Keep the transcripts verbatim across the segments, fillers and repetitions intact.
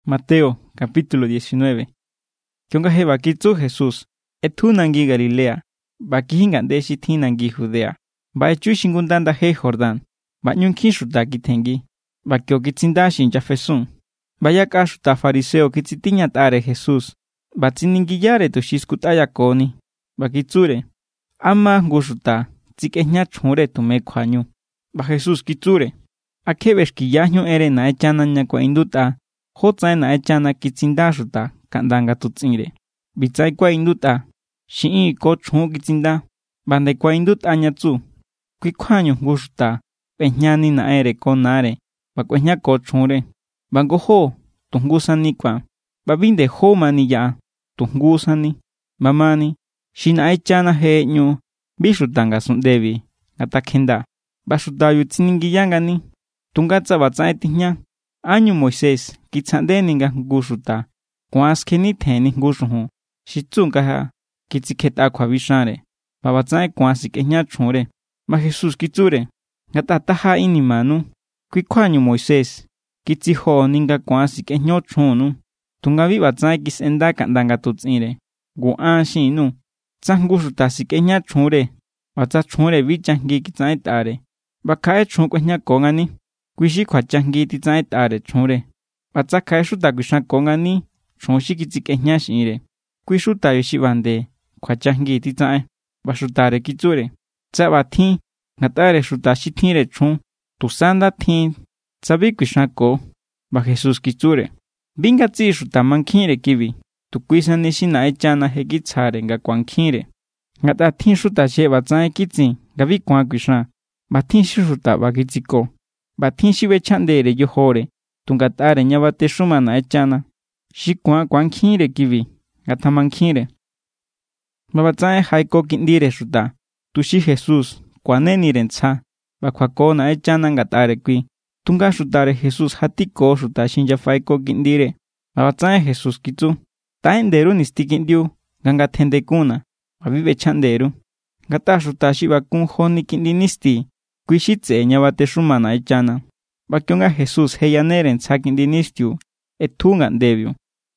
Mateo capítulo diecinueve. Kionga je bakitsu Jesús, etu nangi Galilea, bakihingande shithi nangi Judea. Ba echu shingundanda he Jordan, ba nyunki shuta kitengi, ba kyo kitsinda shinja fesun. Ba yaka shuta fariseo kitsitinya tare Jesús, ba tsiningiyare to shiskutaya koni, ba kitsure. Ama ngushuta, tsikehnya chhure tume kwanyu. Ba Jesús kitsure. Akebeski yahnyo ere na echana nyakwa induta. Hotsa na echana kitsinda shuta kandanga tutsire. Bitsai kwa induta. Shi'i ko chhu kitsinda. Bande kwa induta nyatsu. Kwikwanyu ngushuta. Peñani na ere ko nare. Bakwenya ko chhure. Bango ho. Tungusani kwa. Babinde ho mani ya. Tungusani. Mamani. Shina echana he nyu. Bishutanga sundevi. Atakenda. Bashuta yutsiningiyangani. Tungatsa batsai tihnya. Año Moisés, kitsandeni nga ngushuta, kwaskeni theni ngushuhu, shitsunkaha, kitsiketa kwa vishare, babatsai kwasikenya chhure, ma Jesús kitsure, ngatataha inimanu, kwikwanyu Moisés, kitsiho ninga kwasikenyo chunu, tungavi batsai kisenda kandanga tutsire, guan shinu, tsangushuta sikenya chhure, batsa chhure vichangi kitsai tare, bakae chunkwenya kongani, Kwishi kwa changi titsai tare chhure. Batsa kai shuta kwishan kongani, chonshi kitsikehnya shire. Kwishuta yoshibande, kwa changi titsai, bashutare kitsure. Tsa batin, ngatare shuta shitire chon, tusanda tin, tsabi kwishan ko, ba Jesús kitsure. Binga tsi shuta mankire kibi, tukwisa nishina echana hekitsare nga kwankire. Ngata tin shuta she batsai kitsin, gabi kwa kwishan, batin shuta bakitsiko. Batin shiwe chandere yohore, tungatare nyabate shumana echana. Shikwa kwankire kivi, gatamankire. Babatsae haiko kindire shuta, tushi Jesús, kwaneni rentsa, bakwakona echana ngatare kwi. Tunga shutare Jesús hatiko shuta shinja faiko kindire. Babatsae Jesús kitsu, taenderu nistikindiu, gangatende kuna, babibe chanderu. Gata shuta shibakun honi kindinisti. Kwishitse nyabate shumana echana. Bakyonga Jesús heyaneren tsakindinistiu etunga ndebio.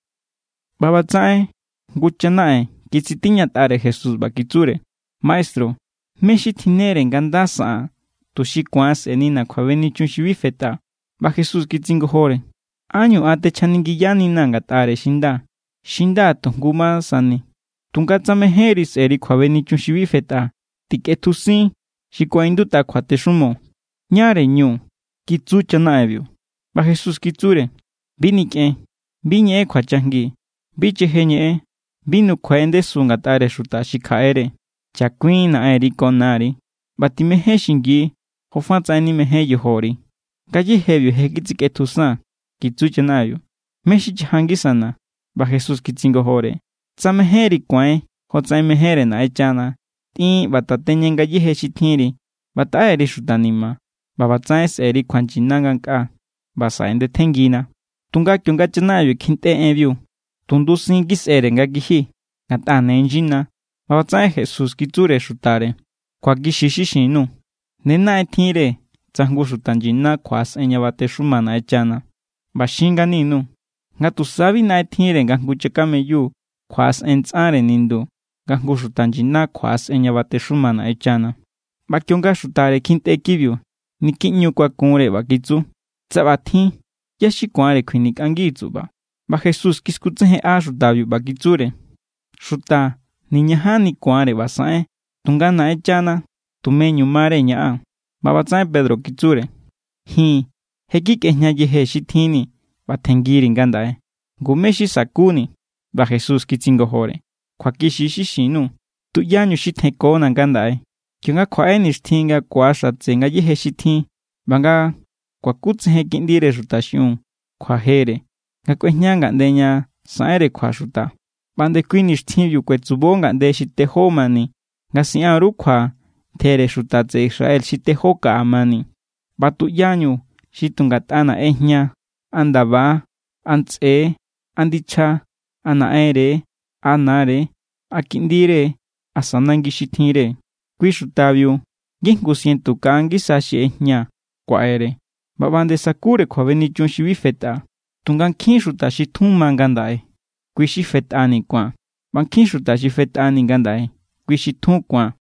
Babatsae nguchanae kitsitinya tare Jesús bakitsure. Maestro, meshitineren gandasa tushikwas enina kwaveni chunshivifeta. Ba Jesús kitsingohore. Año ate chaningiyani nanga tare shinda. Shinda tunguma sani. Tungatsame heris eri kwaveni chunshivifeta. Tiketusin. Shikwa induta kwate shumo. Nyare nyu. Kitsu chanaevyo. Ba Jesús kitsure. Binike. Binye kwa changi. Biche henye. Binu kwende sungatare shuta shikaere. Chakwin na eri konari. Batimehe shingi. Hofatsa ni mehe yohori. Gaji hevyo hekitsike tusan. Kitsu chanaevyo. Meshi chahangisana. Ba Jesús kitsingohore. Tsameheri kwae. Hotsai mehere na echana. Ti batatenye ngaji heshitiri, bataeri shutanima, babatsaes eri kwanchinanganka, basaende tengina. Tunga kyonga chanayo kinte envyu, tundusingis ere ngagihi, ngatane enjina, babatsae Jesús kitsure shutare, kwa gishishishinu. Nena etire, tsangu shutanjina kwas enyabate shumana echana. Bashinga ninu, ngatusabi na etire nganguchekame yu, kwas entsare nindu. Gangu shutanjina kwas enyabate shumana echana. Bakyonga shutare kinte kibyo. Nikinyu kwa kure bakitsu. Tsabatin. Yashikware kwinik angitsu ba. Ba Jesús kiskutsehe a shutabyo bakitsure. Shuta. Ninyahani kware basae. Tungana echana. Tumenyu mare nyaa. Babatsae Pedro kitsure. Hi. Hekik ehnya yehe shitini. Batengiri ngandae. Gumeshi sakuni. Ba Jesús kitsingohore. Kwa kishishishinu, tu yanyu shitheko nangandae. Kyunga kwa enishtinga kwa shatsenga yehe shithi, banga kwa kutsehe kindire shutashun, kwa here. Nga kwenyanga ndenya saere kwa shuta. Bande kwinishtin yu kwetsubonga nde shiteho mani. Nga siaru kwa tere shutatse Israel shitehoka amani. Batu yanyu shitungatana ehnya, andaba, antse, andicha, anaere, anare, akindire, asanangi shitire. Kwishutabyo, gingu sientu kangi sashi ehnya, kwaere. Babande sakure kwa veni chunshivifeta. tungan khin xuta xi thun ma ngandai, kui xi fet'ani kuan. Ban khin xuta xi fet'ani ngandai, kui xi thun kuan.